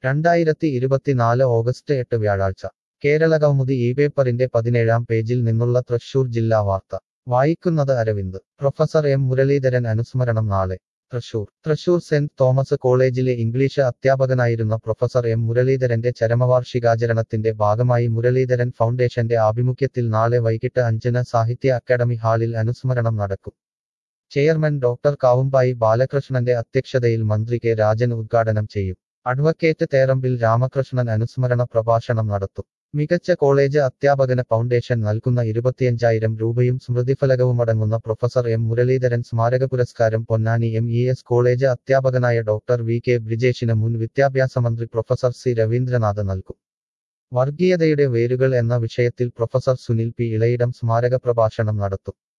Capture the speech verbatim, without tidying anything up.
രണ്ടായിരത്തി ഇരുപത്തിനാല് ഓഗസ്റ്റ് എട്ട് വ്യാഴാഴ്ച കേരളകൗമുദി ഈ പേപ്പറിന്റെ പതിനേഴാം പേജിൽ നിന്നുള്ള തൃശൂർ ജില്ലാ വാർത്ത വായിക്കുന്നത് അരവിന്ദ്. പ്രൊഫസർ എം മുരളീധരൻ അനുസ്മരണം നാളെ. തൃശൂർ തൃശൂർ സെന്റ് തോമസ് കോളേജിലെ ഇംഗ്ലീഷ് അധ്യാപകനായിരുന്ന പ്രൊഫസർ എം മുരളീധരന്റെ ചരമവാർഷികാചരണത്തിന്റെ ഭാഗമായി മുരളീധരൻ ഫൗണ്ടേഷന്റെ ആഭിമുഖ്യത്തിൽ നാളെ വൈകിട്ട് അഞ്ചിന് സാഹിത്യ അക്കാദമി ഹാളിൽ അനുസ്മരണം നടക്കും. ചെയർമാൻ ഡോക്ടർ കാവുമ്പായി ബാലകൃഷ്ണന്റെ അധ്യക്ഷതയിൽ മന്ത്രി കെ രാജൻ ഉദ്ഘാടനം ചെയ്യും. അഡ്വക്കേറ്റ് തേറമ്പിൽ രാമകൃഷ്ണൻ അനുസ്മരണ പ്രഭാഷണം നടത്തും. മികച്ച കോളേജ് അധ്യാപകന് ഫൗണ്ടേഷൻ നൽകുന്ന ഇരുപത്തിയഞ്ചായിരം രൂപയും സ്മൃതിഫലകവുമടങ്ങുന്ന പ്രൊഫസർ എം മുരളീധരൻ സ്മാരക പുരസ്കാരം Ponnani M E S college അധ്യാപകനായ ഡോക്ടർ വി കെ ബ്രിജേഷിന് മുൻ വിദ്യാഭ്യാസ മന്ത്രി പ്രൊഫസർ സി രവീന്ദ്രനാഥ് നൽകും. വർഗീയതയുടെ വേരുകൾ എന്ന വിഷയത്തിൽ പ്രൊഫസർ സുനിൽ പി ഇളയിടം സ്മാരക പ്രഭാഷണം നടത്തും.